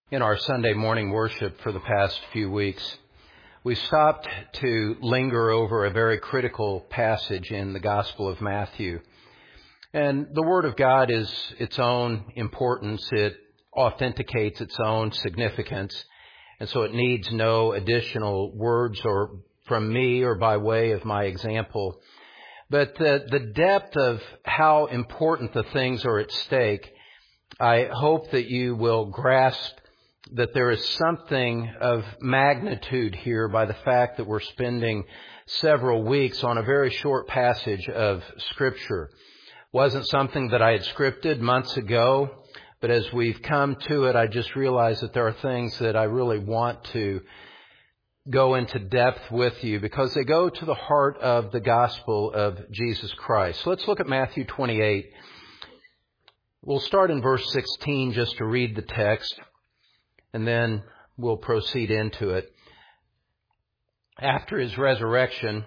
In our Sunday morning worship for the past few weeks, we stopped to linger over a very critical passage in the Gospel of Matthew. And the Word of God is its own importance. It authenticates its own significance. And so it needs no additional words or from me or by way of my example. But the depth of how important the things are at stake, I hope that you will grasp that there is something of magnitude here by the fact that we're spending several weeks on a very short passage of Scripture. Wasn't something that I had scripted months ago, but as we've come to it, I just realized that there are things that I really want to go into depth with you because they go to the heart of the gospel of Jesus Christ. So let's look at Matthew 28. We'll start in verse 16 just to read the text, and then we'll proceed into it. After his resurrection,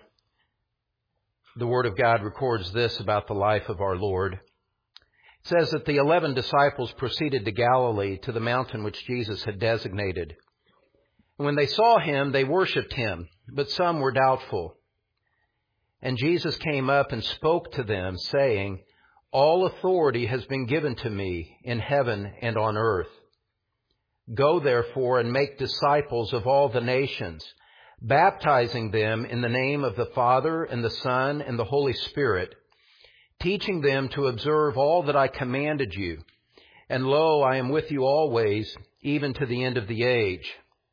the Word of God records this about the life of our Lord. It says that the 11 disciples proceeded to Galilee, to the mountain which Jesus had designated. When they saw him, they worshipped him, but some were doubtful. And Jesus came up and spoke to them, saying, "All authority has been given to me in heaven and on earth. Go therefore and make disciples of all the nations, baptizing them in the name of the Father and the Son and the Holy Spirit, teaching them to observe all that I commanded you. And lo, I am with you always, even to the end of the age."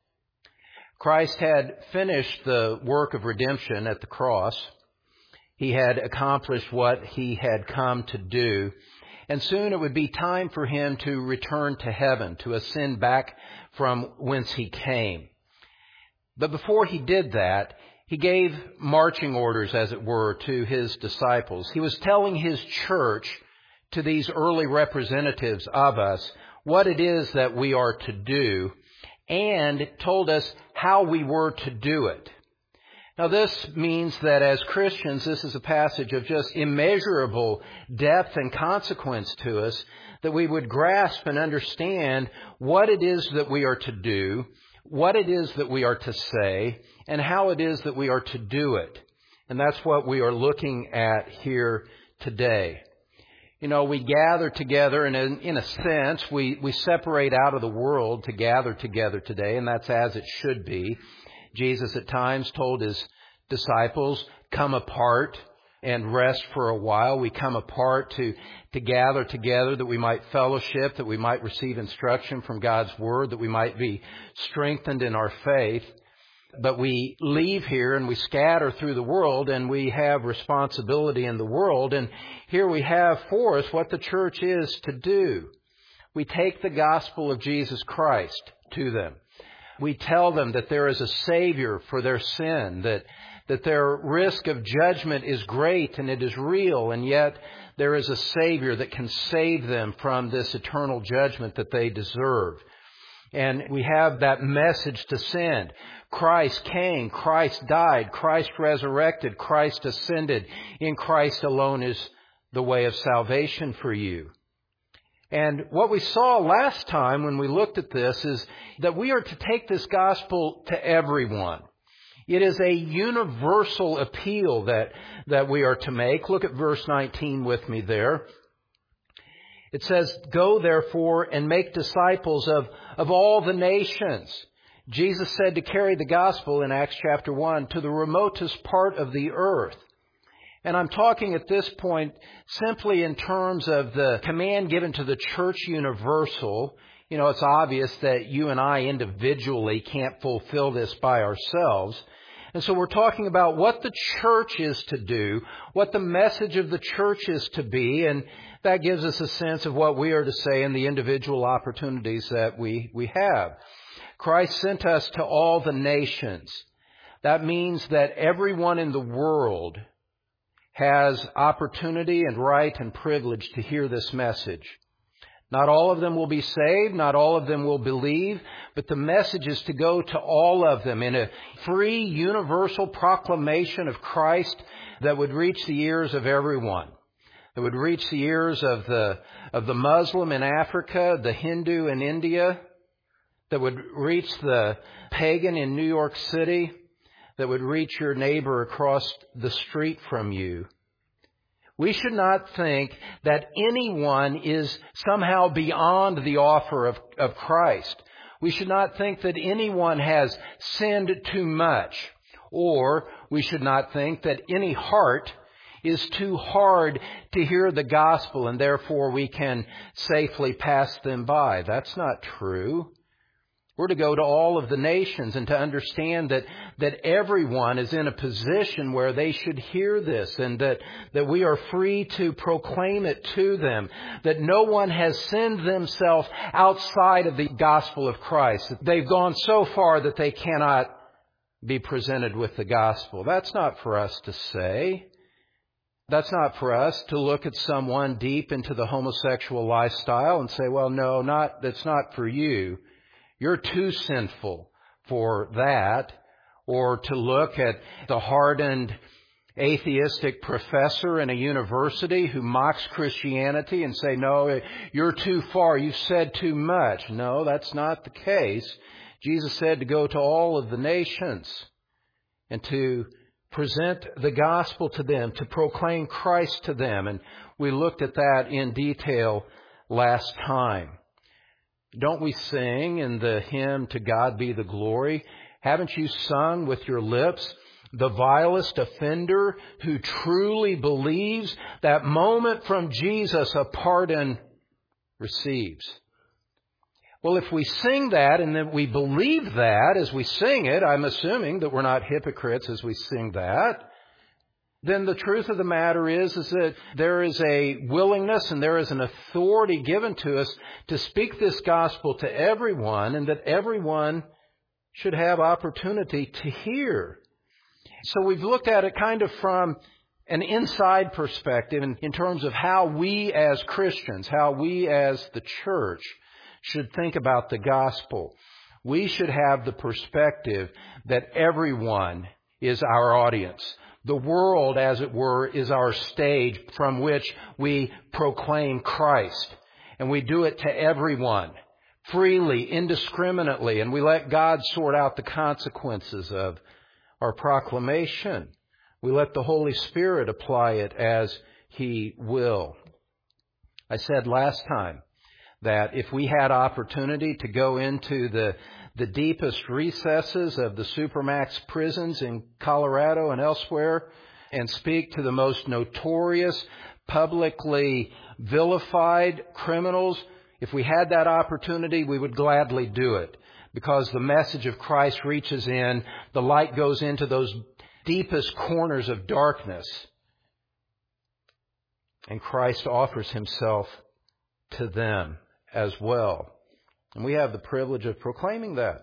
Christ had finished the work of redemption at the cross. He had accomplished what he had come to do. And soon it would be time for him to return to heaven, to ascend back from whence he came. But before he did that, he gave marching orders, as it were, to his disciples. He was telling his church, to these early representatives of us, what it is that we are to do, and told us how we were to do it. Now, this means that as Christians, this is a passage of just immeasurable depth and consequence to us, that we would grasp and understand what it is that we are to do, what it is that we are to say, and how it is that we are to do it. And that's what we are looking at here today. You know, we gather together, and in a sense, we separate out of the world to gather together today, and that's as it should be. Jesus at times told his disciples, come apart and rest for a while. We come apart to gather together that we might fellowship, that we might receive instruction from God's Word, that we might be strengthened in our faith. But we leave here and we scatter through the world, and we have responsibility in the world. And here we have for us what the church is to do. We take the gospel of Jesus Christ to them. We tell them that there is a Savior for their sin, that their risk of judgment is great and it is real, and yet there is a Savior that can save them from this eternal judgment that they deserve. And we have that message to send. Christ came, Christ died, Christ resurrected, Christ ascended. In Christ alone is the way of salvation for you. And what we saw last time when we looked at this is that we are to take this gospel to everyone. It is a universal appeal that we are to make. Look at verse 19 with me there. It says, "Go therefore and make disciples of all the nations." Jesus said to carry the gospel in Acts chapter 1 to the remotest part of the earth. And I'm talking at this point simply in terms of the command given to the church universal. You know, it's obvious that you and I individually can't fulfill this by ourselves. And so we're talking about what the church is to do, what the message of the church is to be, and that gives us a sense of what we are to say in the individual opportunities that we have. Christ sent us to all the nations. That means that everyone in the world has opportunity and right and privilege to hear this message. Not all of them will be saved, not all of them will believe, but the message is to go to all of them in a free, universal proclamation of Christ that would reach the ears of everyone. That would reach the ears of the Muslim in Africa, the Hindu in India, that would reach the pagan in New York City, that would reach your neighbor across the street from you. We should not think that anyone is somehow beyond the offer of Christ. We should not think that anyone has sinned too much, or we should not think that any heart is too hard to hear the gospel and therefore we can safely pass them by. That's not true. We're to go to all of the nations and to understand that everyone is in a position where they should hear this, and that we are free to proclaim it to them, that no one has sinned themselves outside of the gospel of Christ. They've gone so far that they cannot be presented with the gospel. That's not for us to say. That's not for us to look at someone deep into the homosexual lifestyle and say, well, no, that's not for you. You're too sinful for that. Or to look at the hardened atheistic professor in a university who mocks Christianity and say, no, you're too far. You've said too much. No, that's not the case. Jesus said to go to all of the nations and to present the gospel to them, to proclaim Christ to them. And we looked at that in detail last time. Don't we sing in the hymn, "To God Be the Glory"? Haven't you sung with your lips, "The vilest offender who truly believes that moment from Jesus a pardon receives"? Well, if we sing that and that we believe that as we sing it, I'm assuming that we're not hypocrites as we sing that, then the truth of the matter is that there is a willingness and there is an authority given to us to speak this gospel to everyone, and that everyone should have opportunity to hear. So we've looked at it kind of from an inside perspective in terms of how we as Christians, how we as the church should think about the gospel. We should have the perspective that everyone is our audience. The world, as it were, is our stage from which we proclaim Christ. And we do it to everyone, freely, indiscriminately, and we let God sort out the consequences of our proclamation. We let the Holy Spirit apply it as He will. I said last time that if we had opportunity to go into the deepest recesses of the Supermax prisons in Colorado and elsewhere and speak to the most notorious, publicly vilified criminals, if we had that opportunity, we would gladly do it, because the message of Christ reaches in, the light goes into those deepest corners of darkness, and Christ offers Himself to them as well. And we have the privilege of proclaiming that.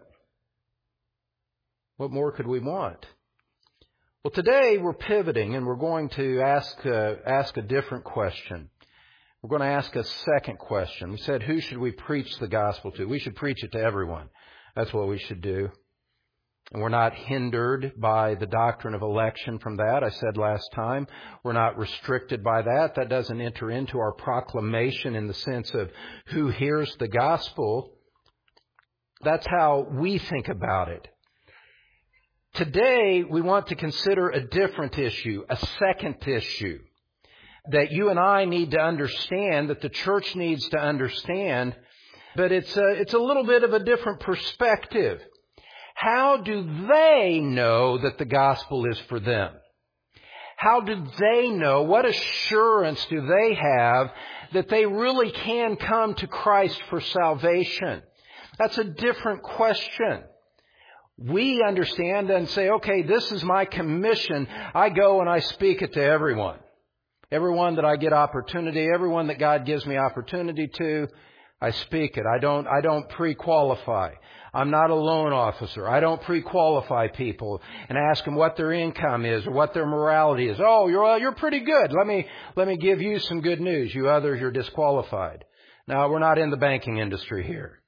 What more could we want? Well, today we're pivoting and we're going to ask a different question. We're going to ask a second question. We said, who should we preach the gospel to? We should preach it to everyone. That's what we should do. And we're not hindered by the doctrine of election from that. I said last time, we're not restricted by that. That doesn't enter into our proclamation in the sense of who hears the gospel. That's how we think about it. Today, we want to consider a different issue, a second issue that you and I need to understand, that the church needs to understand, but it's a little bit of a different perspective. How do they know that the gospel is for them? How do they know? What assurance do they have that they really can come to Christ for salvation? That's a different question. We understand and say, okay, this is my commission. I go and I speak it to everyone. Everyone that I get opportunity, everyone that God gives me opportunity to, I speak it. I don't pre-qualify. I'm not a loan officer. I don't pre-qualify people and ask them what their income is or what their morality is. Oh, you're pretty good. Let me give you some good news. You others, you're disqualified. Now, we're not in the banking industry here.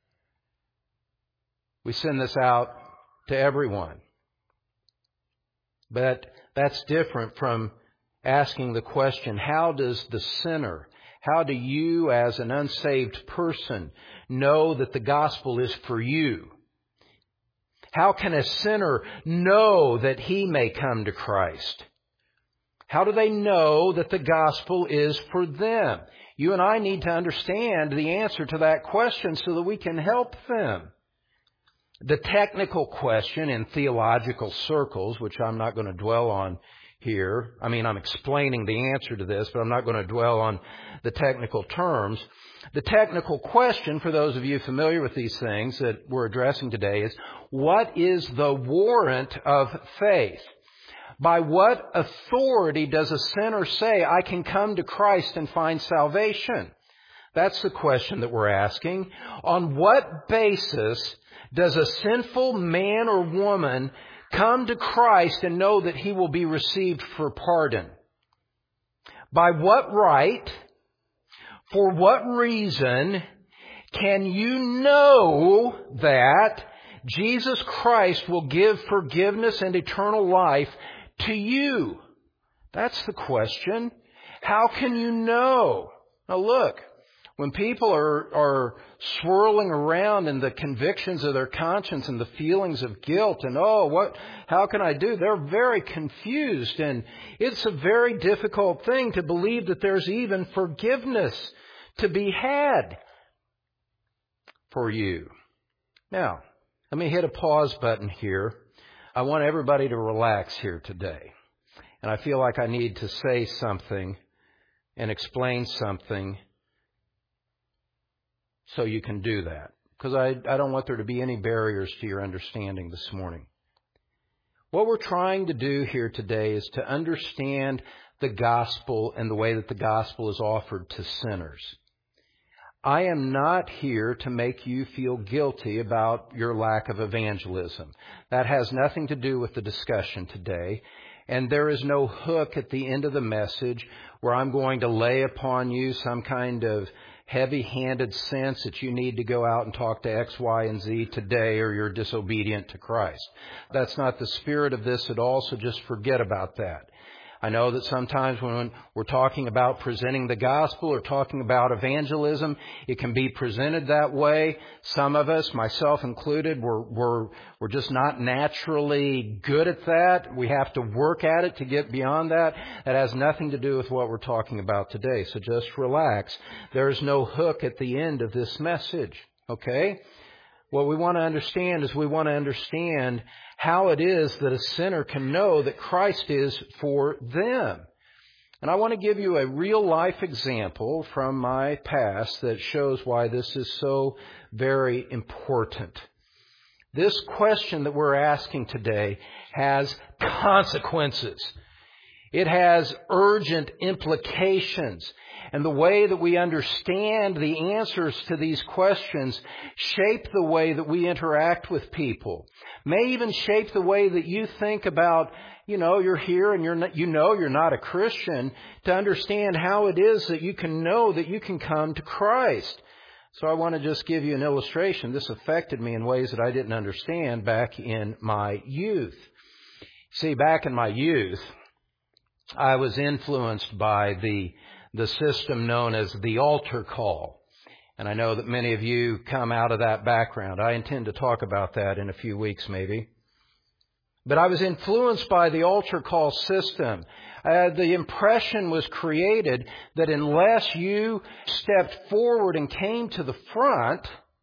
We send this out to everyone. But that's different from asking the question, how does the sinner, How do you, as an unsaved person, know that the gospel is for you? How can a sinner know that he may come to Christ? How do they know that the gospel is for them? You and I need to understand the answer to that question so that we can help them. The technical question in theological circles, which I'm not going to dwell on here. I'm explaining the answer to this, but I'm not going to dwell on the technical terms. The technical question, for those of you familiar with these things that we're addressing today, is what is the warrant of faith? By what authority does a sinner say, I can come to Christ and find salvation? That's the question that we're asking. On what basis does a sinful man or woman come to Christ and know that he will be received for pardon? By what right, for what reason can you know that Jesus Christ will give forgiveness and eternal life to you? That's the question. How can you know? Now look, when people are swirling around in the convictions of their conscience and the feelings of guilt and, how can I do? They're very confused, and it's a very difficult thing to believe that there's even forgiveness to be had for you. Now, let me hit a pause button here. I want everybody to relax here today. And I feel like I need to say something and explain something so you can do that. Because I don't want there to be any barriers to your understanding this morning. What we're trying to do here today is to understand the gospel and the way that the gospel is offered to sinners. I am not here to make you feel guilty about your lack of evangelism. That has nothing to do with the discussion today. And there is no hook at the end of the message where I'm going to lay upon you some kind of heavy-handed sense that you need to go out and talk to X, Y, and Z today or you're disobedient to Christ. That's not the spirit of this at all, so just forget about that. I know that sometimes when we're talking about presenting the gospel or talking about evangelism, it can be presented that way. Some of us, myself included, we're just not naturally good at that. We have to work at it to get beyond that. That has nothing to do with what we're talking about today. So just relax. There's no hook at the end of this message. Okay? What we want to understand is we want to understand how it is that a sinner can know that Christ is for them. And I want to give you a real life example from my past that shows why this is so very important. This question that we're asking today has consequences. It has urgent implications. And the way that we understand the answers to these questions shape the way that we interact with people. May even shape the way that you think about, you're here and you're not a Christian, to understand how it is that you can know that you can come to Christ. So I want to just give you an illustration. This affected me in ways that I didn't understand back in my youth. See, back in my youth, I was influenced by the system known as the altar call. And I know that many of you come out of that background. I intend to talk about that in a few weeks maybe. But I was influenced by the altar call system. The impression was created that unless you stepped forward and came to the front,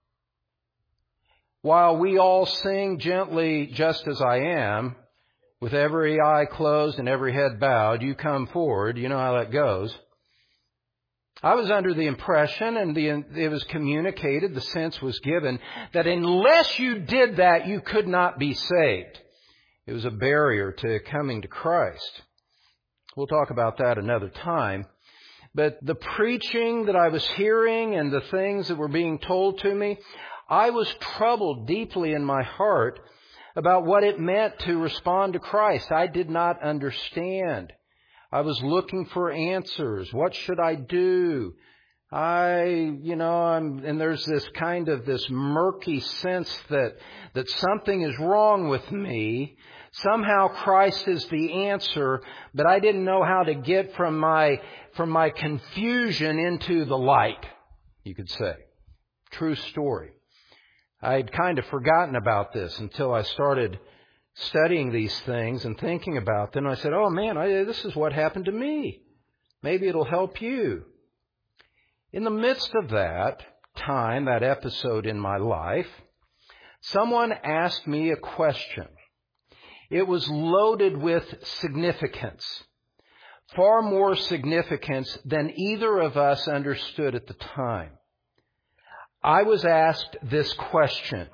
while we all sing gently, just as I am, with every eye closed and every head bowed, you come forward. You know how that goes. I was under the impression, and it was communicated, the sense was given, that unless you did that, you could not be saved. It was a barrier to coming to Christ. We'll talk about that another time. But the preaching that I was hearing and the things that were being told to me, I was troubled deeply in my heart about what it meant to respond to Christ. I did not understand. I was looking for answers. What should I do? and there's this murky sense that something is wrong with me. Somehow Christ is the answer, but I didn't know how to get from my confusion into the light, you could say. True story. I'd kind of forgotten about this until I started studying these things and thinking about them. I said, oh man, this is what happened to me. Maybe it'll help you. In the midst of that time, that episode in my life, someone asked me a question. It was loaded with significance, far more significance than either of us understood at the time. I was asked this question: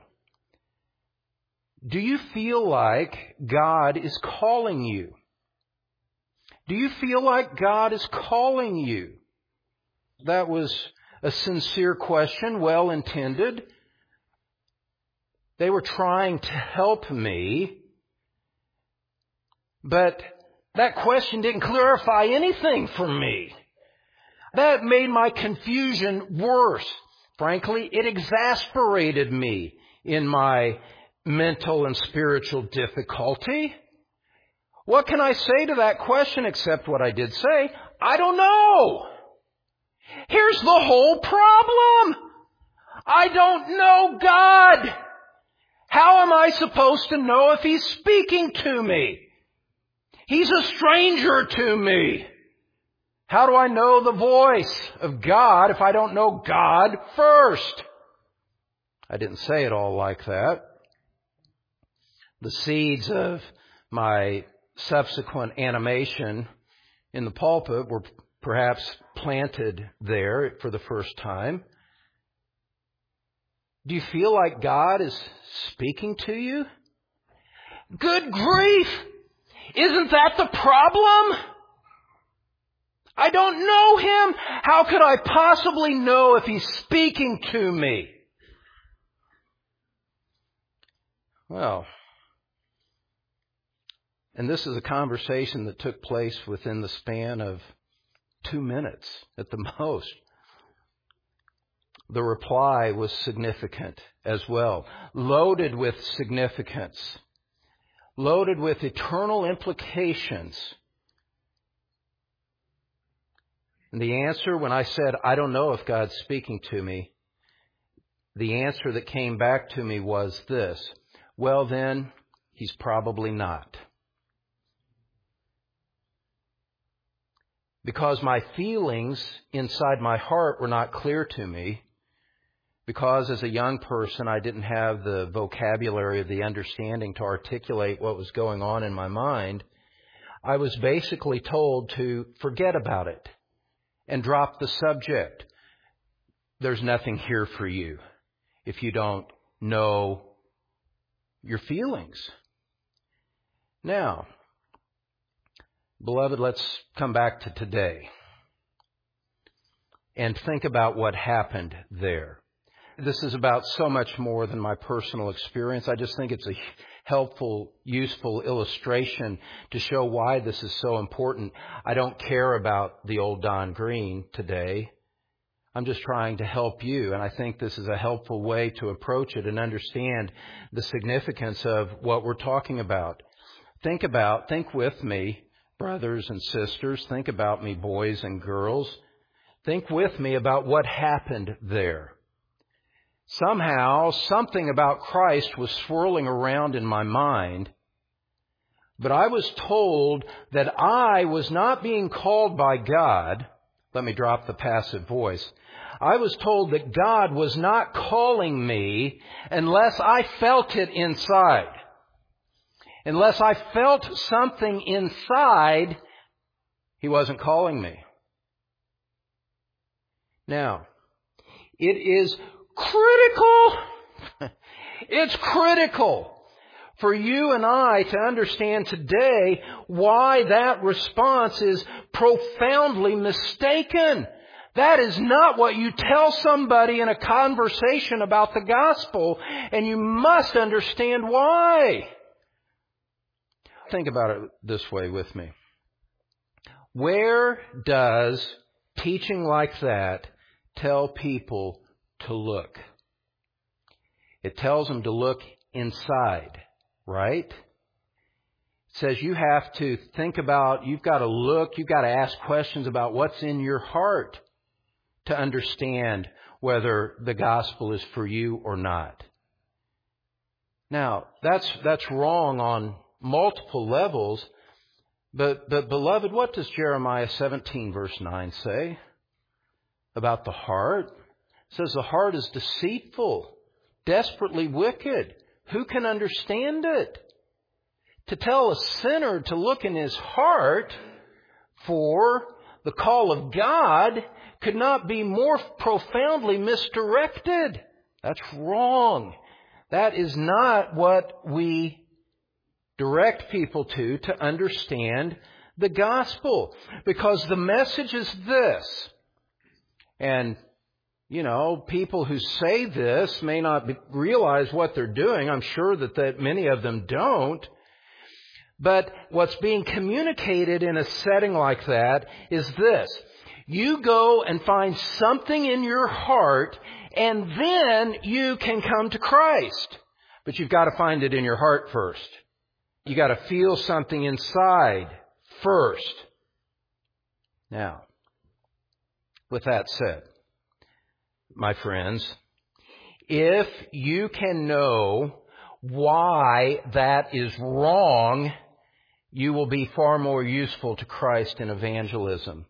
do you feel like God is calling you? Do you feel like God is calling you? That was a sincere question, well intended. They were trying to help me. But that question didn't clarify anything for me. That made my confusion worse. Frankly, it exasperated me in my mental and spiritual difficulty. What can I say to that question except what I did say? I don't know. Here's the whole problem. I don't know God. How am I supposed to know if He's speaking to me? He's a stranger to me. How do I know the voice of God if I don't know God first? I didn't say it all like that. The seeds of my subsequent animation in the pulpit were perhaps planted there for the first time. Do you feel like God is speaking to you? Good grief! Isn't that the problem? I don't know Him. How could I possibly know if He's speaking to me? Well, and this is a conversation that took place within the span of 2 minutes at the most. The reply was significant as well, loaded with significance, loaded with eternal implications. And the answer, when I said, I don't know if God's speaking to me, the answer that came back to me was this: well then, He's probably not. Because my feelings inside my heart were not clear to me, because as a young person I didn't have the vocabulary of the understanding to articulate what was going on in my mind, I was basically told to forget about it and drop the subject. There's nothing here for you if you don't know your feelings. Now, beloved, let's come back to today and think about what happened there. This is about so much more than my personal experience. I just think it's a helpful, useful illustration to show why this is so important. I don't care about the old Don Green today. I'm just trying to help you, and I think this is a helpful way to approach it and understand the significance of what we're talking about. Think with me, brothers and sisters. Think about me, boys and girls. Think with me about what happened there. Somehow, something about Christ was swirling around in my mind, but I was told that I was not being called by God. Let me drop the passive voice. I was told that God was not calling me unless I felt it inside. Unless I felt something inside, He wasn't calling me. Now, it is critical. It's critical for you and I to understand today why that response is profoundly mistaken. That is not what you tell somebody in a conversation about the gospel, and you must understand why. Think about it this way with me. Where does teaching like that tell people to look? It tells them to look inside, right? It says you have to think about, you've got to look, you've got to ask questions about what's in your heart to understand whether the gospel is for you or not. Now, that's wrong on multiple levels, but beloved, what does Jeremiah 17 verse 9 say about the heart? It says the heart is deceitful, desperately wicked. Who can understand it? To tell a sinner to look in his heart for the call of God could not be more profoundly misdirected. That's wrong. That is not what we direct people to understand the gospel. Because the message is this. And, people who say this may not realize what they're doing. I'm sure that many of them don't. But what's being communicated in a setting like that is this. You go and find something in your heart, and then you can come to Christ. But you've got to find it in your heart first. You've got to feel something inside first. Now, with that said, my friends, if you can know why that is wrong, you will be far more useful to Christ in evangelism.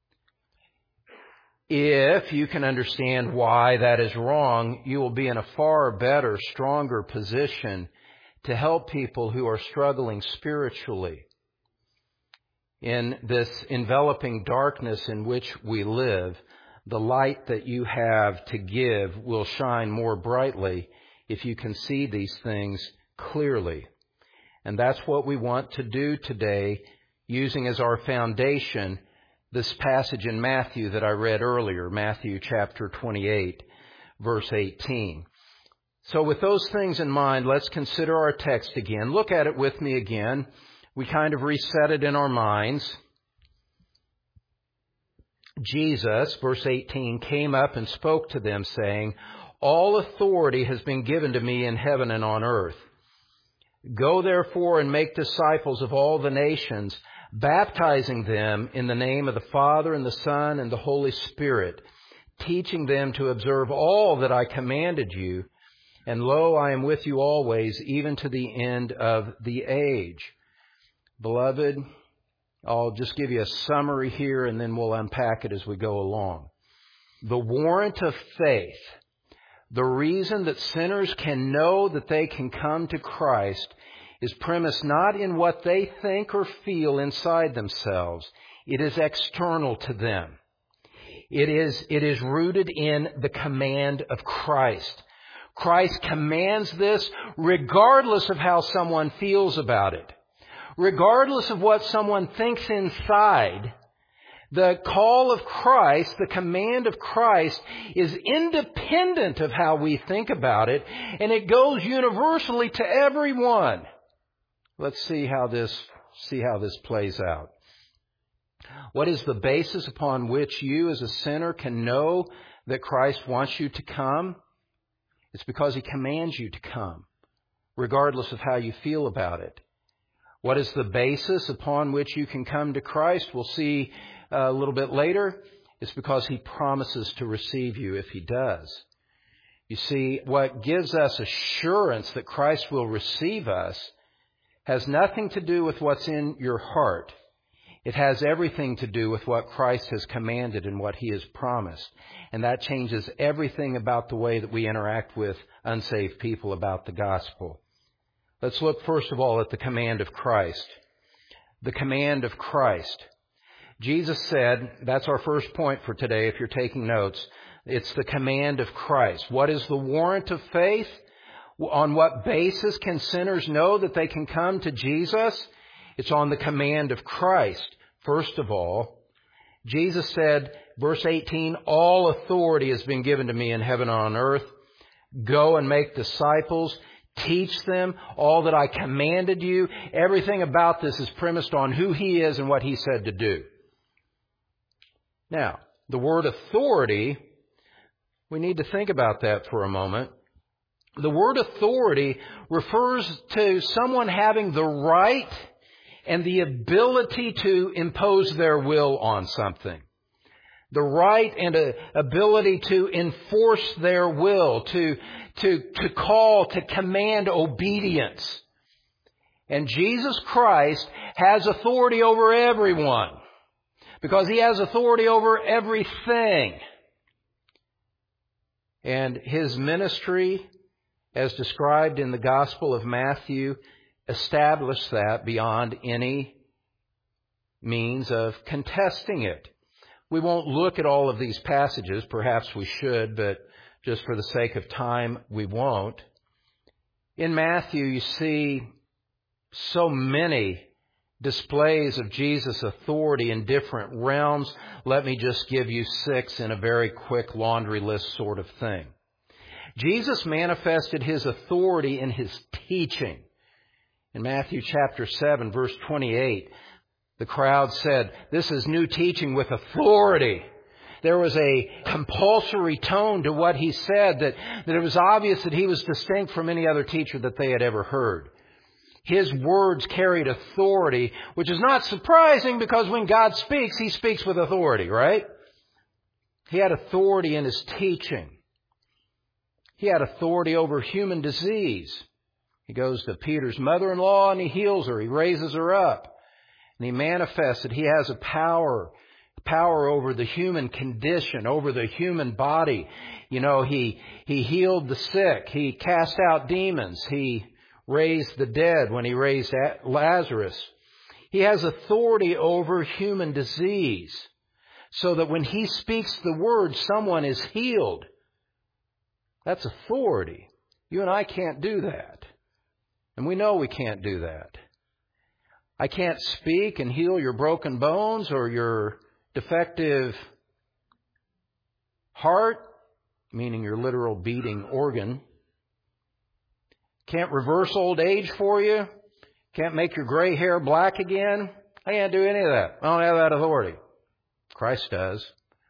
If you can understand why that is wrong, you will be in a far better, stronger position to help people who are struggling spiritually. In this enveloping darkness in which we live, the light that you have to give will shine more brightly if you can see these things clearly. And that's what we want to do today, using as our foundation this passage in Matthew that I read earlier, Matthew chapter 28, verse 18. So with those things in mind, let's consider our text again. Look at it with me again. We kind of reset it in our minds. Jesus, verse 18, came up and spoke to them, saying, "All authority has been given to me in heaven and on earth. Go therefore and make disciples of all the nations, baptizing them in the name of the Father and the Son and the Holy Spirit, teaching them to observe all that I commanded you. And lo, I am with you always, even to the end of the age." Beloved, I'll just give you a summary here and then we'll unpack it as we go along. The warrant of faith, the reason that sinners can know that they can come to Christ, is premised not in what they think or feel inside themselves. It is external to them. It is rooted in the command of Christ. Christ commands this regardless of how someone feels about it. Regardless of what someone thinks inside, the call of Christ, the command of Christ, is independent of how we think about it, and it goes universally to everyone. Let's see how this plays out. What is the basis upon which you as a sinner can know that Christ wants you to come? It's because He commands you to come, regardless of how you feel about it. What is the basis upon which you can come to Christ? We'll see a little bit later. It's because He promises to receive you if He does. You see, what gives us assurance that Christ will receive us has nothing to do with what's in your heart. It has everything to do with what Christ has commanded and what He has promised. And that changes everything about the way that we interact with unsaved people about the gospel. Let's look first of all at the command of Christ. The command of Christ. Jesus said, that's our first point for today if you're taking notes, it's the command of Christ. What is the warrant of faith? On what basis can sinners know that they can come to Jesus? It's on the command of Christ. First of all, Jesus said, verse 18, "All authority has been given to me in heaven and on earth. Go and make disciples. Teach them all that I commanded you." Everything about this is premised on who He is and what He said to do. Now, the word authority We need to think about that for a moment. The word authority refers to someone having the right and the ability to impose their will on something. The right and ability to enforce their will, to call, to command obedience. And Jesus Christ has authority over everyone because He has authority over everything. And His ministry, as described in the Gospel of Matthew, established that beyond any means of contesting it. We won't look at all of these passages. Perhaps we should, but just for the sake of time, we won't. In Matthew, you see so many displays of Jesus' authority in different realms. Let me just give you 6 in a very quick laundry list sort of thing. Jesus manifested His authority in His teaching. In Matthew chapter 7, verse 28, the crowd said, "This is new teaching with authority." There was a compulsory tone to what He said that it was obvious that He was distinct from any other teacher that they had ever heard. His words carried authority, which is not surprising because when God speaks, He speaks with authority, right? He had authority in His teaching. He had authority over human disease. He goes to Peter's mother-in-law and He heals her. He raises her up. And He manifested He has a power over the human condition, over the human body. You know, He healed the sick. He cast out demons. He raised the dead when He raised Lazarus. He has authority over human disease so that when He speaks the word, someone is healed. That's authority. You and I can't do that. And we know we can't do that. I can't speak and heal your broken bones or your defective heart, meaning your literal beating organ. Can't reverse old age for you. Can't make your gray hair black again. I can't do any of that. I don't have that authority. Christ does.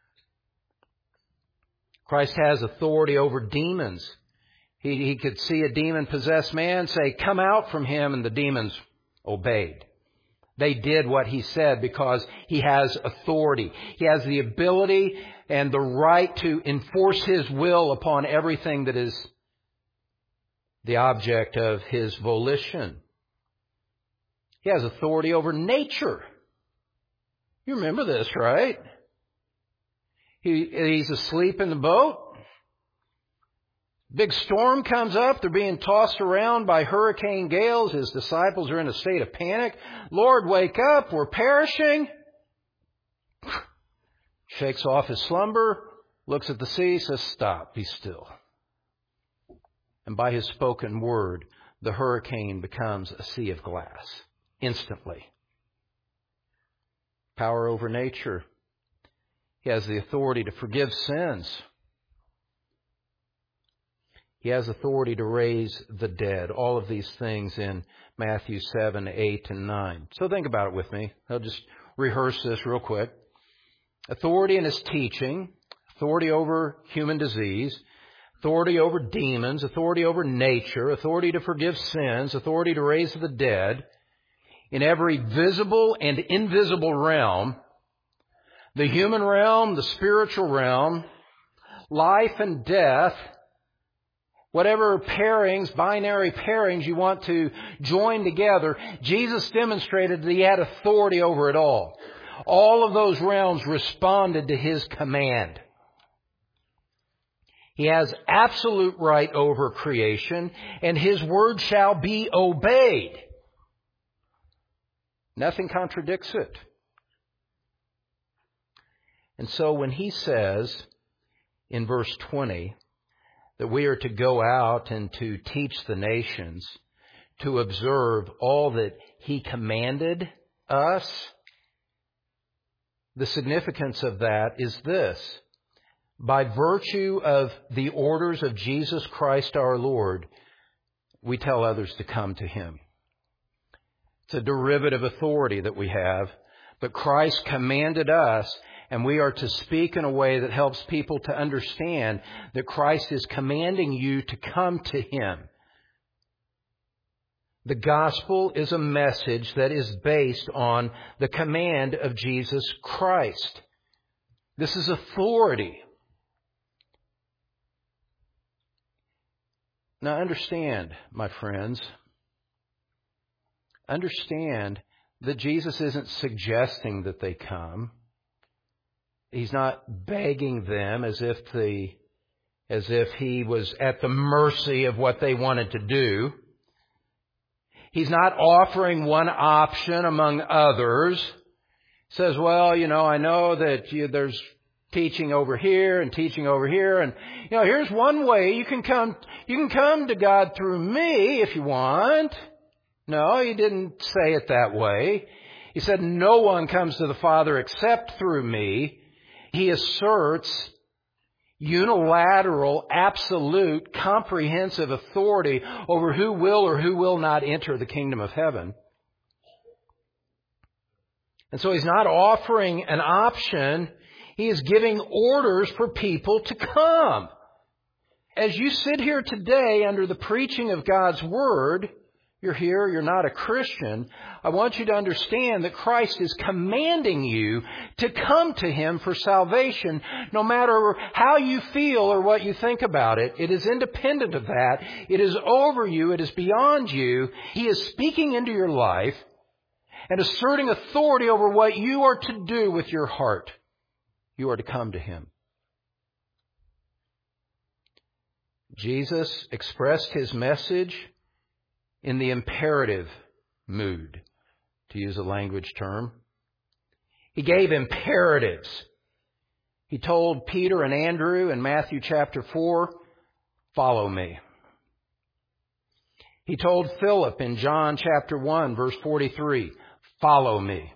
Christ has authority over demons. He could see a demon-possessed man, say, "Come out from him," and the demons obeyed. They did what He said because He has authority. He has the ability and the right to enforce His will upon everything that is the object of His volition. He has authority over nature. You remember this, right? He's asleep in the boat. Big storm comes up. They're being tossed around by hurricane gales. His disciples are in a state of panic. "Lord, wake up. We're perishing." Shakes off his slumber, looks at the sea, says, "Stop, be still." And by His spoken word, the hurricane becomes a sea of glass instantly. Power over nature. He has the authority to forgive sins. He has authority to raise the dead. All of these things in Matthew 7, 8, and 9. So think about it with me. I'll just rehearse this real quick. Authority in His teaching. Authority over human disease. Authority over demons. Authority over nature. Authority to forgive sins. Authority to raise the dead. In every visible and invisible realm. The human realm, the spiritual realm. Life and death. Whatever pairings, binary pairings you want to join together, Jesus demonstrated that He had authority over it all. All of those realms responded to His command. He has absolute right over creation, and His word shall be obeyed. Nothing contradicts it. And so when He says in verse 20, that we are to go out and to teach the nations, to observe all that He commanded us. The significance of that is this. By virtue of the orders of Jesus Christ our Lord, we tell others to come to Him. It's a derivative authority that we have, but Christ commanded us, And we are to speak in a way that helps people to understand that Christ is commanding you to come to Him. The gospel is a message that is based on the command of Jesus Christ. This is authority. Now understand, my friends, understand that Jesus isn't suggesting that they come. He's not begging them as if He was at the mercy of what they wanted to do. He's not offering one option among others. He says, well, I know that there's teaching over here and teaching over here, and here's one way you can come to God through me if you want. No, He didn't say it that way. He said, no one comes to the Father except through me. He asserts unilateral, absolute, comprehensive authority over who will or who will not enter the kingdom of heaven. And so He's not offering an option. He is giving orders for people to come. As you sit here today under the preaching of God's Word, you're here, you're not a Christian, I want you to understand that Christ is commanding you to come to Him for salvation, no matter how you feel or what you think about it. It is independent of that. It is over you. It is beyond you. He is speaking into your life and asserting authority over what you are to do with your heart. You are to come to Him. Jesus expressed His message in the imperative mood, to use a language term. He gave imperatives. He told Peter and Andrew in Matthew chapter 4, follow me. He told Philip in John chapter 1, verse 43, follow me.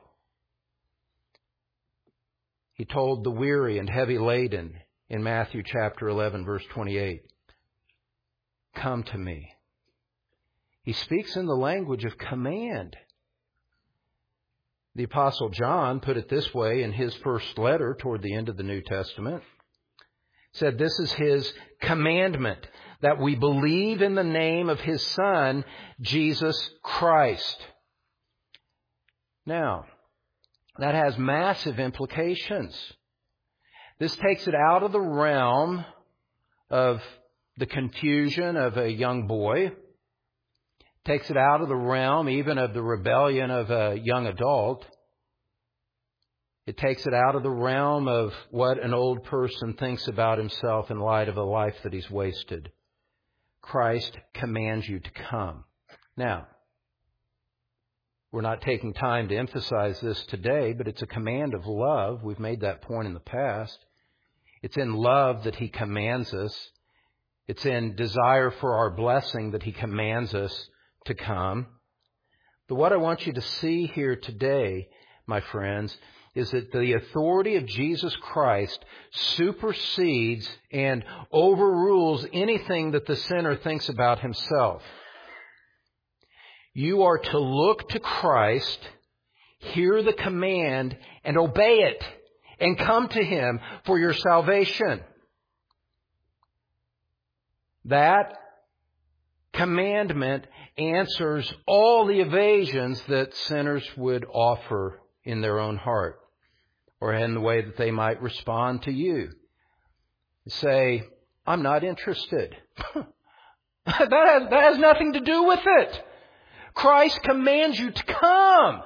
He told the weary and heavy laden in Matthew chapter 11, verse 28, come to me. He speaks in the language of command. The Apostle John put it this way in his first letter toward the end of the New Testament. He said, this is His commandment, that we believe in the name of His Son, Jesus Christ. Now, that has massive implications. This takes it out of the realm of the confusion of a young boy. Takes it out of the realm even of the rebellion of a young adult. It takes it out of the realm of what an old person thinks about himself in light of a life that he's wasted. Christ commands you to come. Now, we're not taking time to emphasize this today, but it's a command of love. We've made that point in the past. It's in love that He commands us. It's in desire for our blessing that He commands us to come. But what I want you to see here today, my friends, is that the authority of Jesus Christ supersedes and overrules anything that the sinner thinks about himself. You are to look to Christ, hear the command, and obey it, and come to Him for your salvation. That commandment answers all the evasions that sinners would offer in their own heart or in the way that they might respond to you. Say, I'm not interested. That has nothing to do with it. Christ commands you to come.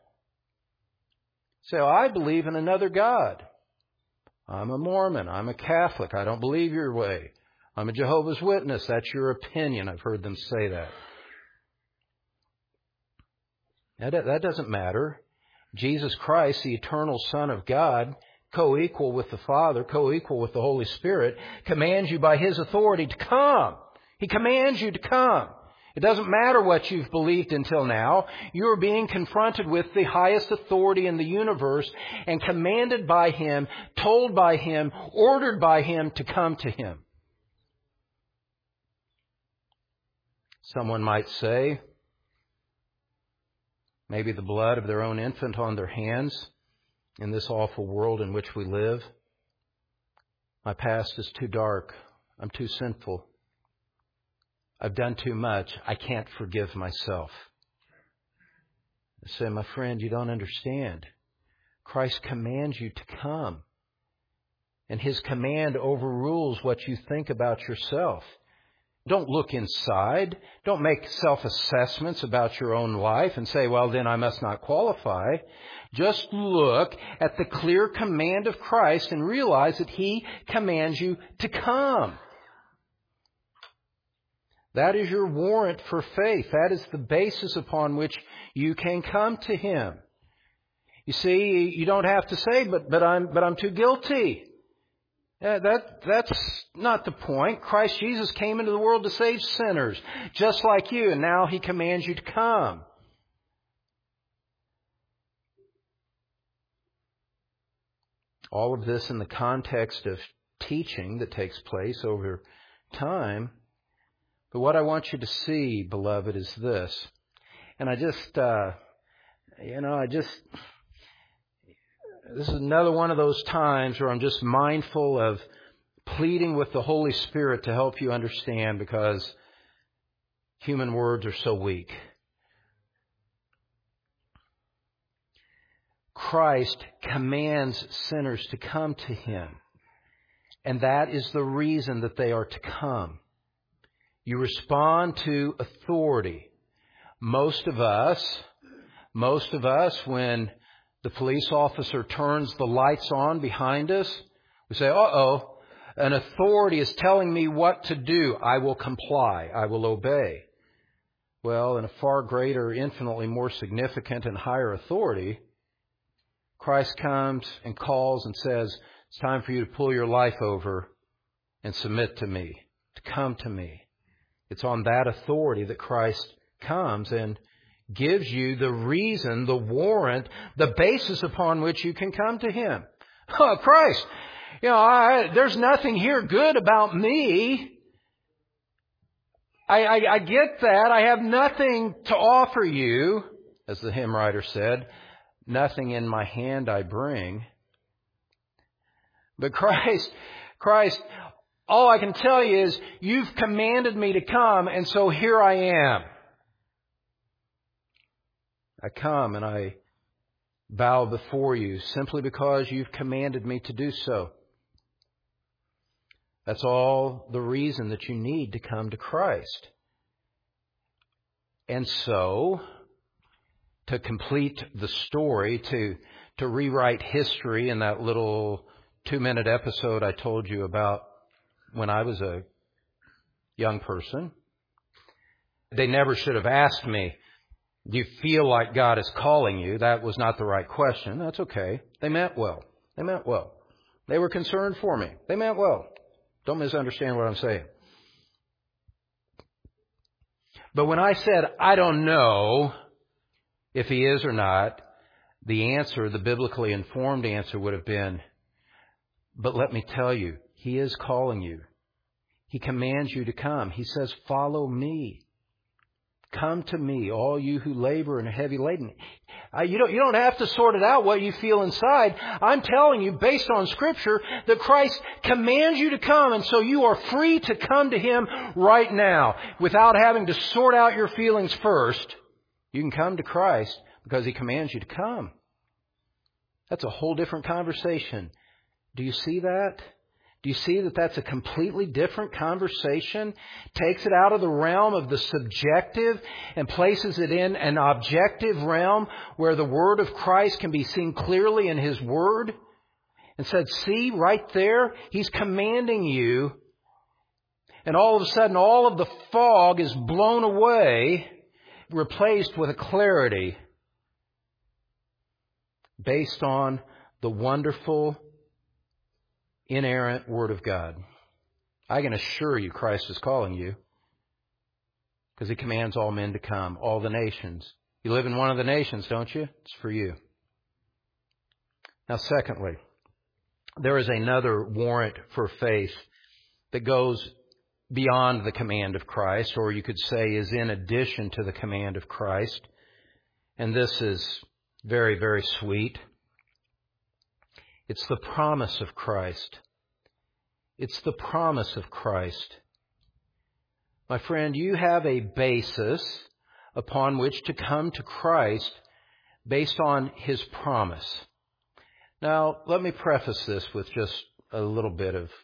Say, I believe in another God. I'm a Mormon. I'm a Catholic. I don't believe your way. I'm a Jehovah's Witness. That's your opinion. I've heard them say that. That doesn't matter. Jesus Christ, the eternal Son of God, co-equal with the Father, co-equal with the Holy Spirit, commands you by His authority to come. He commands you to come. It doesn't matter what you've believed until now. You are being confronted with the highest authority in the universe and commanded by Him, told by Him, ordered by Him to come to Him. Someone might say, maybe the blood of their own infant on their hands in this awful world in which we live. My past is too dark. I'm too sinful. I've done too much. I can't forgive myself. I say, my friend, you don't understand. Christ commands you to come. And His command overrules what you think about yourself. Don't look inside. Don't make self-assessments about your own life and say, well, then I must not qualify. Just look at the clear command of Christ and realize that He commands you to come. That is your warrant for faith. That is the basis upon which you can come to Him. You see, you don't have to say, but I'm too guilty. That's not the point. Christ Jesus came into the world to save sinners, just like you, and now He commands you to come. All of this in the context of teaching that takes place over time. But what I want you to see, beloved, is this. And this is another one of those times where I'm just mindful of pleading with the Holy Spirit to help you understand, because human words are so weak. Christ commands sinners to come to Him. And that is the reason that they are to come. You respond to authority. Most of us, when the police officer turns the lights on behind us, we say, uh-oh, an authority is telling me what to do. I will comply. I will obey. Well, in a far greater, infinitely more significant and higher authority, Christ comes and calls and says, it's time for you to pull your life over and submit to me, to come to me. It's on that authority that Christ comes and gives you the reason, the warrant, the basis upon which you can come to Him. Oh, Christ, there's nothing here good about me. I get that. I have nothing to offer you, as the hymn writer said. Nothing in my hand I bring. But Christ, all I can tell you is, you've commanded me to come, and so here I am. I come and I bow before you simply because you've commanded me to do so. That's all the reason that you need to come to Christ. And so, to complete the story, to rewrite history in that little 2-minute episode I told you about when I was a young person, they never should have asked me, do you feel like God is calling you? That was not the right question. That's okay. They meant well. They were concerned for me. They meant well. Don't misunderstand what I'm saying. But when I said, I don't know if He is or not, the answer, the biblically informed answer, would have been, but let me tell you, He is calling you. He commands you to come. He says, follow me. Come to me, all you who labor and are heavy laden. You don't have to sort it out what you feel inside. I'm telling you, based on Scripture, that Christ commands you to come, and so you are free to come to Him right now without having to sort out your feelings first. You can come to Christ because He commands you to come. That's a whole different conversation. Do you see that? Do you see that that's a completely different conversation? Takes it out of the realm of the subjective and places it in an objective realm where the Word of Christ can be seen clearly in His Word. And said, see, right there, He's commanding you. And all of a sudden, all of the fog is blown away, replaced with a clarity based on the wonderful, inerrant Word of God. I can assure you Christ is calling you because He commands all men to come, all the nations. You live in one of the nations, don't you? It's for you. Now, secondly, there is another warrant for faith that goes beyond the command of Christ, or you could say is in addition to the command of Christ. And this is very, very sweet. It's the promise of Christ. It's the promise of Christ. My friend, you have a basis upon which to come to Christ based on His promise. Now, let me preface this with just a little bit of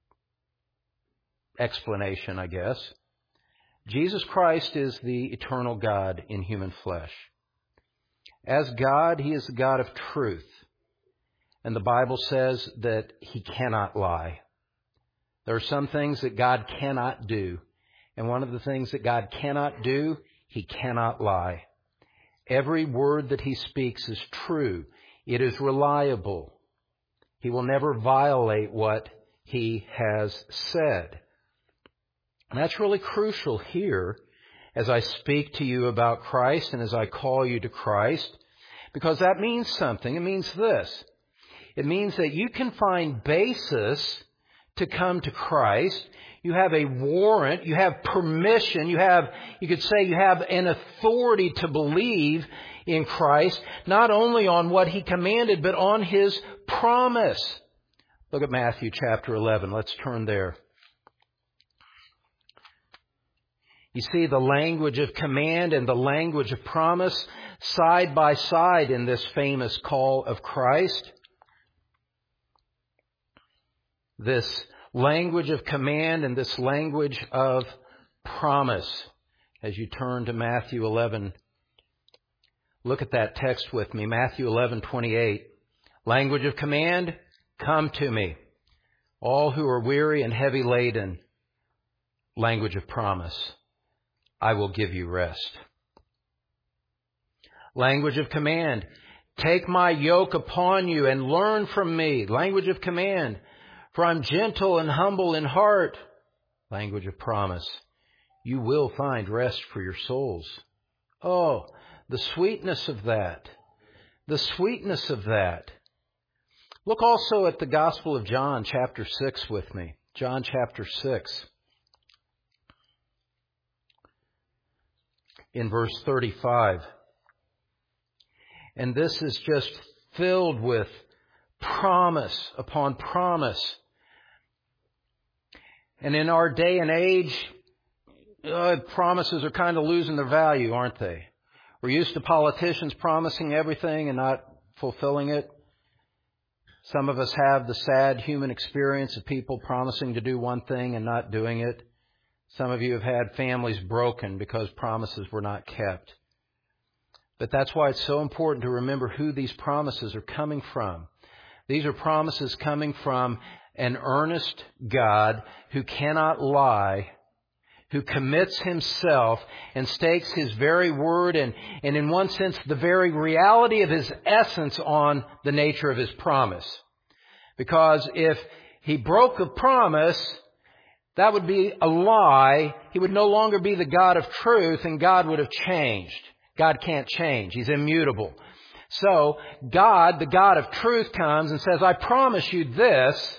explanation, I guess. Jesus Christ is the eternal God in human flesh. As God, He is the God of truth. And the Bible says that He cannot lie. There are some things that God cannot do. And one of the things that God cannot do, He cannot lie. Every word that He speaks is true. It is reliable. He will never violate what He has said. And that's really crucial here as I speak to you about Christ and as I call you to Christ, because that means something. It means this. It means that you can find basis to come to Christ. You have a warrant. You have permission. You could say you have an authority to believe in Christ, not only on what He commanded, but on His promise. Look at Matthew chapter 11. Let's turn there. You see the language of command and the language of promise side by side in this famous call of Christ. This language of command and this language of promise. As you turn to Matthew 11, look at that text with me. Matthew 11:28. Language of command, come to me, all who are weary and heavy laden. Language of promise, I will give you rest. Language of command, take my yoke upon you and learn from me. Language of command, for I'm gentle and humble in heart. Language of promise, you will find rest for your souls. Oh, the sweetness of that. The sweetness of that. Look also at the Gospel of John chapter 6 with me. John chapter 6. In verse 35. And this is just filled with promise upon promise. And in our day and age, promises are kind of losing their value, aren't they? We're used to politicians promising everything and not fulfilling it. Some of us have the sad human experience of people promising to do one thing and not doing it. Some of you have had families broken because promises were not kept. But that's why it's so important to remember who these promises are coming from. These are promises coming from an earnest God who cannot lie, who commits Himself and stakes His very word and in one sense the very reality of His essence on the nature of His promise. Because if He broke a promise, that would be a lie. He would no longer be the God of truth, and God would have changed. God can't change. He's immutable. So God, the God of truth, comes and says, I promise you this,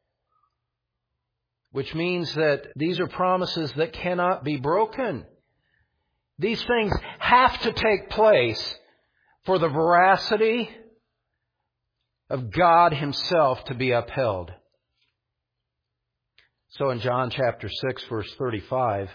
which means that these are promises that cannot be broken. These things have to take place for the veracity of God Himself to be upheld. So in John chapter 6, verse 35,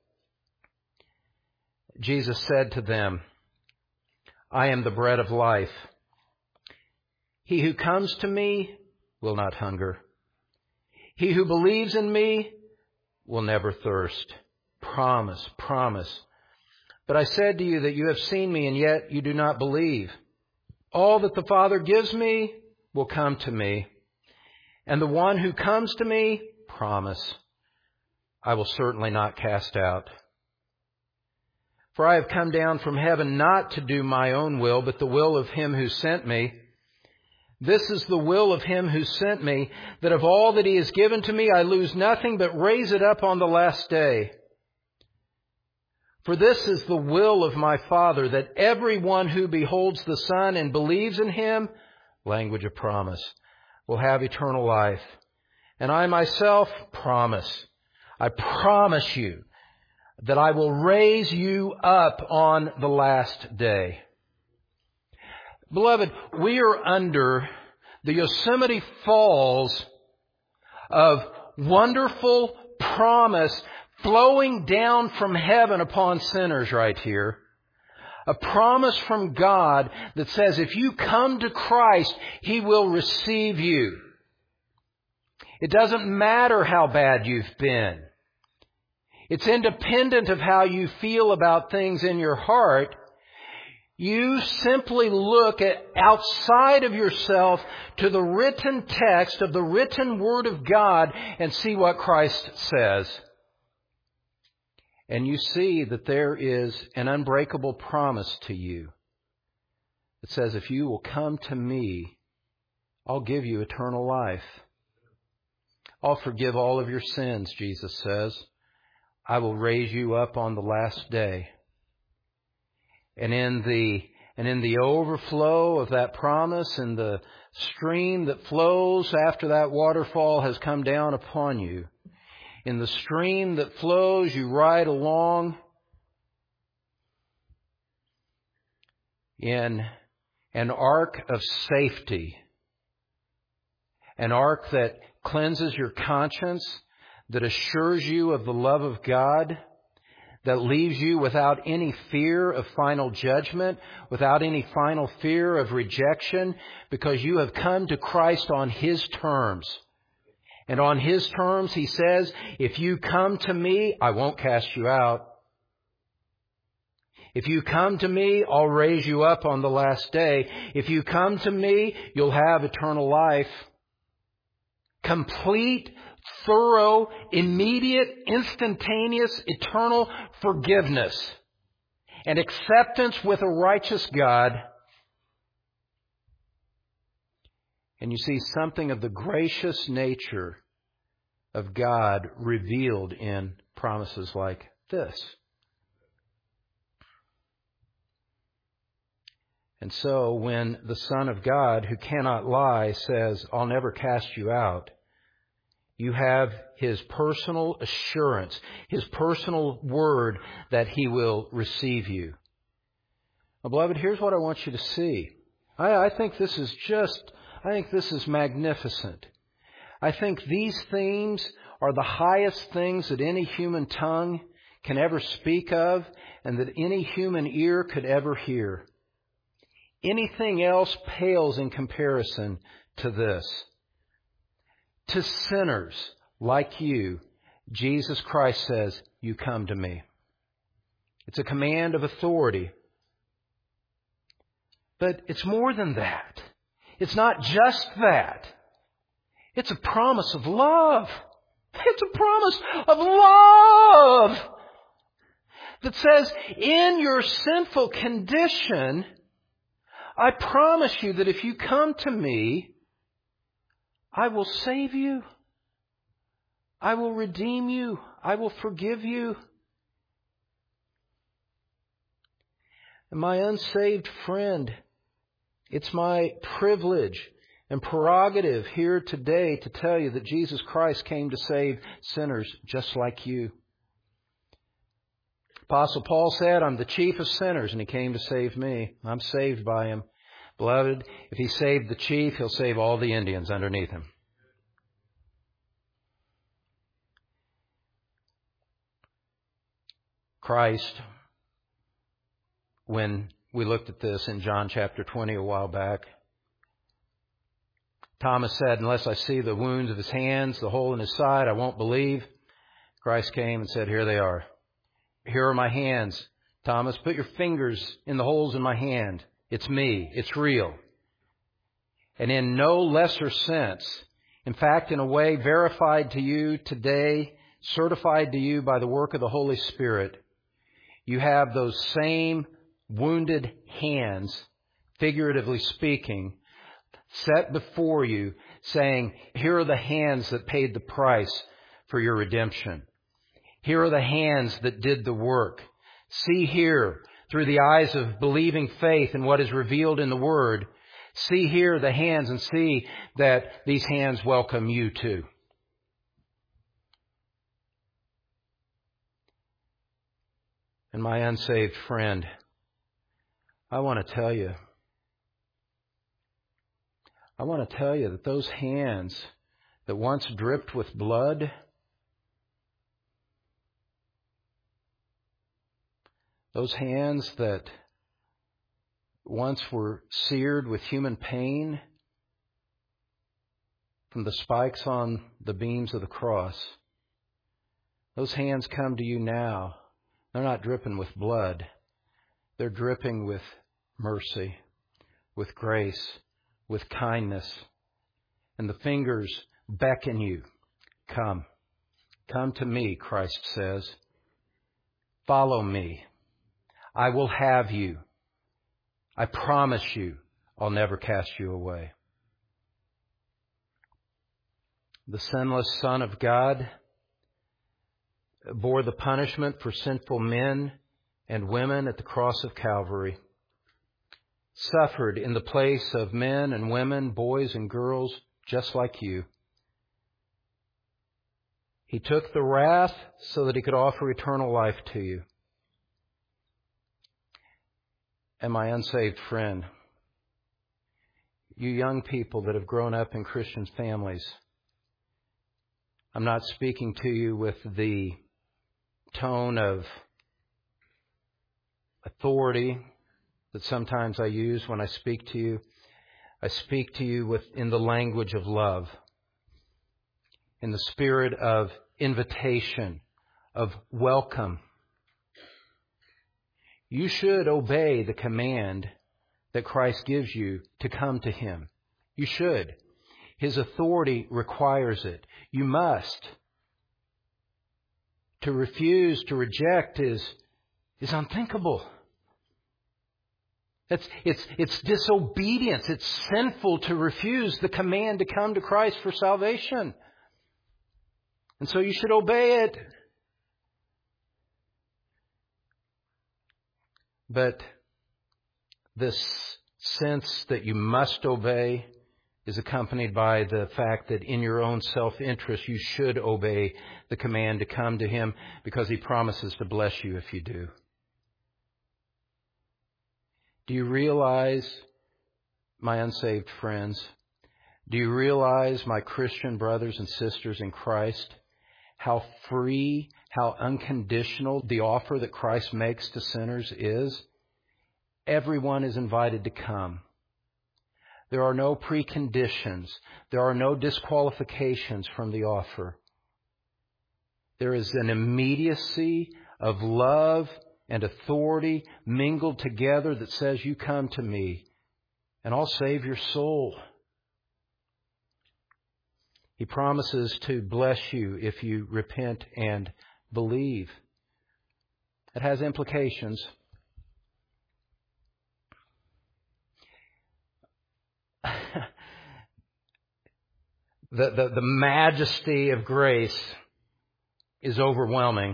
Jesus said to them, I am the bread of life. He who comes to me will not hunger. He who believes in me will never thirst. Promise, promise. But I said to you that you have seen me, and yet you do not believe. All that the Father gives me will come to me. And the one who comes to me, promise, I will certainly not cast out. For I have come down from heaven not to do my own will, but the will of Him who sent me. This is the will of Him who sent me, that of all that He has given to me I lose nothing, but raise it up on the last day. For this is the will of my Father, that everyone who beholds the Son and believes in Him, language of promise, will have eternal life. And I myself promise, I promise you, that I will raise you up on the last day. Beloved, we are under the Yosemite Falls of wonderful promise flowing down from heaven upon sinners right here. A promise from God that says if you come to Christ, He will receive you. It doesn't matter how bad you've been. It's independent of how you feel about things in your heart. You simply look at outside of yourself to the written text of the written Word of God and see what Christ says. And you see that there is an unbreakable promise to you. It says, if you will come to me, I'll give you eternal life. I'll forgive all of your sins, Jesus says. I will raise you up on the last day. And in the overflow of that promise and the stream that flows after that waterfall has come down upon you, in the stream that flows, you ride along in an ark of safety, an ark that cleanses your conscience, that assures you of the love of God, that leaves you without any fear of final judgment, without any final fear of rejection, because you have come to Christ on His terms. And on His terms, He says, if you come to me, I won't cast you out. If you come to me, I'll raise you up on the last day. If you come to me, you'll have eternal life. Complete, thorough, immediate, instantaneous, eternal forgiveness and acceptance with a righteous God. And you see something of the gracious nature of God revealed in promises like this. And so when the Son of God, who cannot lie, says, I'll never cast you out, you have His personal assurance, His personal word that He will receive you. Now, beloved, here's what I want you to see. I think this is magnificent. I think these themes are the highest things that any human tongue can ever speak of and that any human ear could ever hear. Anything else pales in comparison to this. To sinners like you, Jesus Christ says, you come to me. It's a command of authority. But it's more than that. It's not just that. It's a promise of love. It's a promise of love that says, in your sinful condition, I promise you that if you come to me, I will save you. I will redeem you. I will forgive you. And my unsaved friend, it's my privilege and prerogative here today to tell you that Jesus Christ came to save sinners just like you. Apostle Paul said, I'm the chief of sinners, and He came to save me. I'm saved by Him. Beloved, if He saved the chief, He'll save all the Indians underneath him. Christ, when we looked at this in John chapter 20 a while back, Thomas said, unless I see the wounds of His hands, the hole in His side, I won't believe. Christ came and said, here they are. Here are my hands. Thomas, put your fingers in the holes in my hand. It's me. It's real. And in no lesser sense, in fact, in a way verified to you today, certified to you by the work of the Holy Spirit, you have those same wounded hands, figuratively speaking, set before you, saying, here are the hands that paid the price for your redemption. Here are the hands that did the work. See here, through the eyes of believing faith in what is revealed in the Word, see here the hands and see that these hands welcome you too. And my unsaved friend, I want to tell you, I want to tell you that those hands that once dripped with blood, those hands that once were seared with human pain from the spikes on the beams of the cross, those hands come to you now. They're not dripping with blood. They're dripping with mercy, with grace, with kindness. And the fingers beckon you. Come. Come to me, Christ says. Follow me. I will have you. I promise you, I'll never cast you away. The sinless Son of God bore the punishment for sinful men and women at the cross of Calvary, suffered in the place of men and women, boys and girls, just like you. He took the wrath so that He could offer eternal life to you. And my unsaved friend, you young people that have grown up in Christian families, I'm not speaking to you with the tone of authority that sometimes I use when I speak to you. I speak to you in the language of love, in the spirit of invitation, of welcome. You should obey the command that Christ gives you to come to Him. You should. His authority requires it. You must. To refuse, to reject is unthinkable. It's disobedience. It's sinful to refuse the command to come to Christ for salvation. And so you should obey it. But this sense that you must obey is accompanied by the fact that in your own self-interest you should obey the command to come to Him because He promises to bless you if you do. Do you realize, my unsaved friends, do you realize, my Christian brothers and sisters in Christ, how free, how unconditional the offer that Christ makes to sinners is? Everyone is invited to come. There are no preconditions. There are no disqualifications from the offer. There is an immediacy of love and authority mingled together that says, you come to me and I'll save your soul. He promises to bless you if you repent and believe. It has implications. The majesty of grace is overwhelming.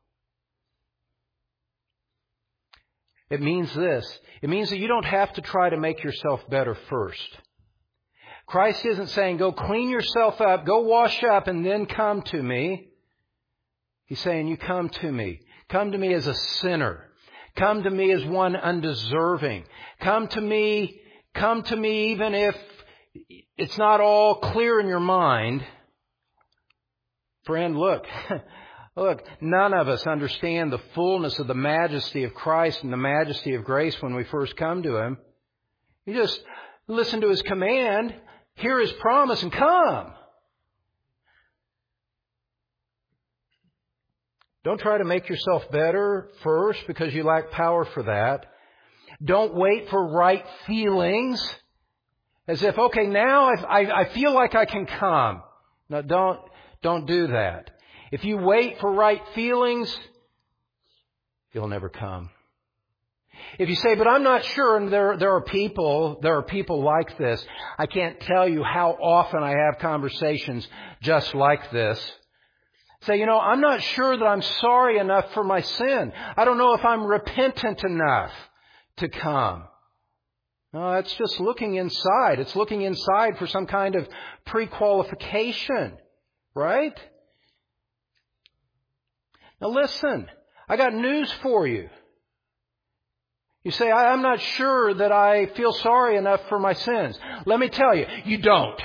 It means this. It means that you don't have to try to make yourself better first. Christ isn't saying, go clean yourself up, go wash up, and then come to me. He's saying, you come to me. Come to me as a sinner. Come to me as one undeserving. Come to me even if it's not all clear in your mind. Friend, look, none of us understand the fullness of the majesty of Christ and the majesty of grace when we first come to Him. You just listen to His command, hear His promise, and come. Don't try to make yourself better first because you lack power for that. Don't wait for right feelings as if, okay, now I feel like I can come. No, don't do that. If you wait for right feelings, you'll never come. If you say, but I'm not sure, and there are people like this. I can't tell you how often I have conversations just like this. Say, I'm not sure that I'm sorry enough for my sin. I don't know if I'm repentant enough to come. No, it's just looking inside. It's looking inside for some kind of pre-qualification, right? Now listen, I got news for you. You say, I'm not sure that I feel sorry enough for my sins. Let me tell you, you don't.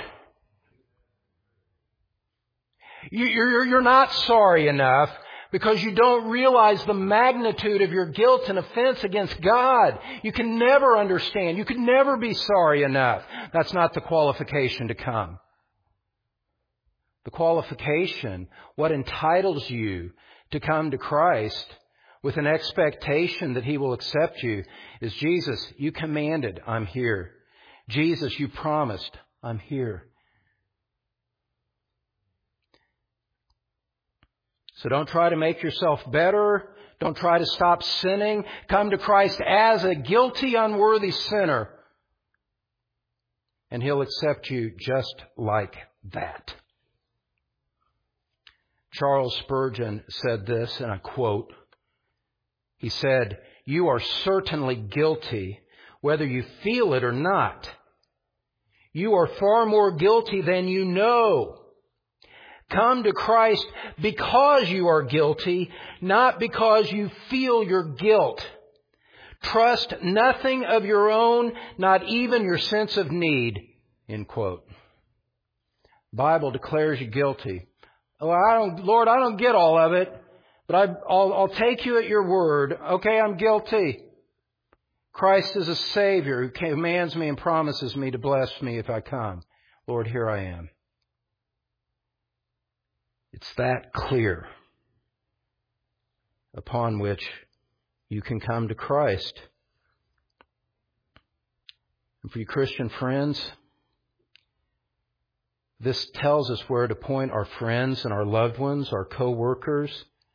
You're not sorry enough because you don't realize the magnitude of your guilt and offense against God. You can never understand. You can never be sorry enough. That's not the qualification to come. The qualification, what entitles you to come to Christ with an expectation that He will accept you, is Jesus, you commanded, I'm here. Jesus, you promised, I'm here. So don't try to make yourself better. Don't try to stop sinning. Come to Christ as a guilty, unworthy sinner, and He'll accept you just like that. Charles Spurgeon said this, and I quote, he said, "You are certainly guilty, whether you feel it or not. You are far more guilty than you know. Come to Christ because you are guilty, not because you feel your guilt. Trust nothing of your own, not even your sense of need." End quote. The Bible declares you guilty. Oh, Lord, I don't get all of it, but I'll take you at your word. Okay, I'm guilty. Christ is a Savior who commands me and promises me to bless me if I come. Lord, here I am. It's that clear upon which you can come to Christ. And for you Christian friends, this tells us where to point our friends and our loved ones, our co-workers.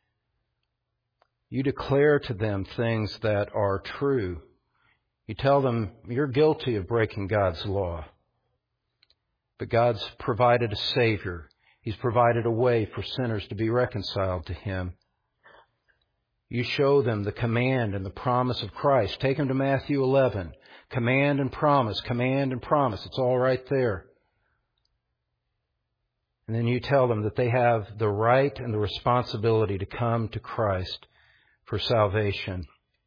You declare to them things that are true. You tell them you're guilty of breaking God's law. But God's provided a Savior. He's provided a way for sinners to be reconciled to Him. You show them the command and the promise of Christ. Take them to Matthew 11. Command and promise, command and promise. It's all right there. And then you tell them that they have the right and the responsibility to come to Christ for salvation.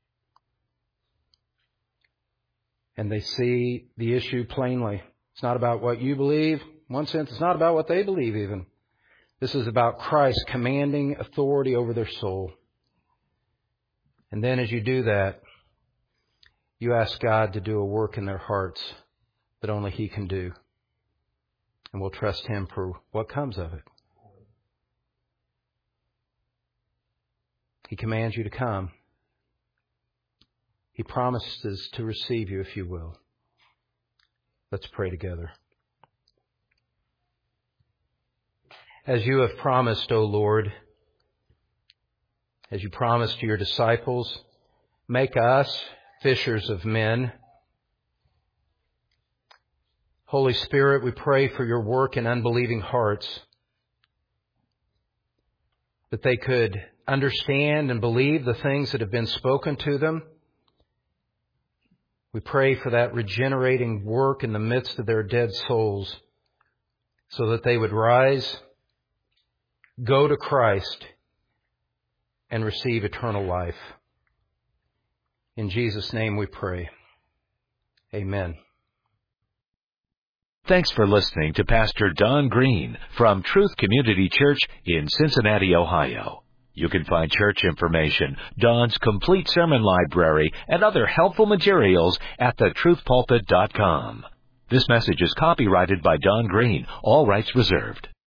And they see the issue plainly. It's not about what you believe. In one sense, it's not about what they believe even. This is about Christ commanding authority over their soul. And then as you do that, you ask God to do a work in their hearts that only He can do. And we'll trust Him for what comes of it. He commands you to come. He promises to receive you if you will. Let's pray together. As you have promised, O Lord, as you promised to your disciples, make us fishers of men. Holy Spirit, we pray for your work in unbelieving hearts, that they could understand and believe the things that have been spoken to them. We pray for that regenerating work in the midst of their dead souls, so that they would rise, go to Christ, and receive eternal life. In Jesus' name we pray. Amen. Thanks for listening to Pastor Don Green from Truth Community Church in Cincinnati, Ohio. You can find church information, Don's complete sermon library, and other helpful materials at thetruthpulpit.com. This message is copyrighted by Don Green, all rights reserved.